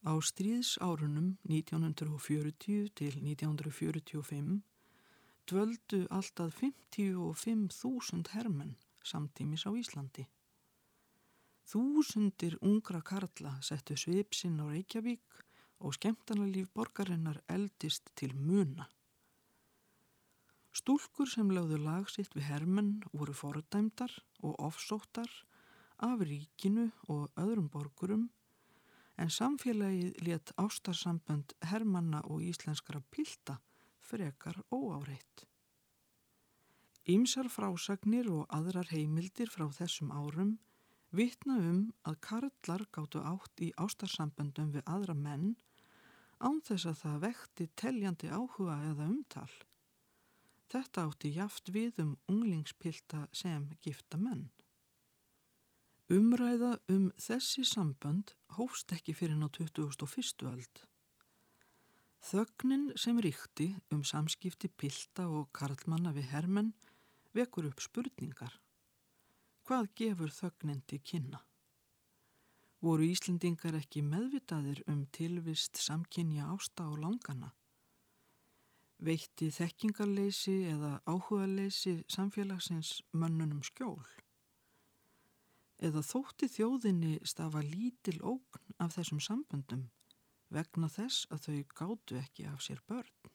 Á stríðsárunum 1940 til 1945 dvöldu alltaf 55.000 hermenn samtímis á Íslandi. Þúsundir ungra karla settu svip sinn á Reykjavík og skemmtanalíf borgarinnar eldist til muna. Stúlkur sem lögðu lag sitt við hermenn voru fordæmdar og ofsóttar af ríkinu og öðrum borgurum, en samfélagið lét ástarsambönd hermanna og íslenskra pilta frekar óáreitt. Ýmsar frásagnir og aðrar heimildir frá þessum árum vitna að karlar gátu átt í ástarsamböndum við aðra menn án þess að það vekti teljandi áhuga eða umtal. Þetta átti jafnt við unglingspilta sem gifta menn. Umræða þessi sambönd hófst ekki fyrr en á 21. öld. Þögnin sem ríkti samskipti pilta og karlmanna við hermenn vekur upp spurningar. Hvað gefur þögnin til kynna? Voru Íslendingar ekki meðvitaðir tilvist samkynja ásta og langana? Veitti þekkingarleysi eða áhugaleysi samfélagsins mönnunum skjól? Eða þótti þjóðinni stafa lítil ógn af þessum samböndum vegna þess að þau gátu ekki af sér börn?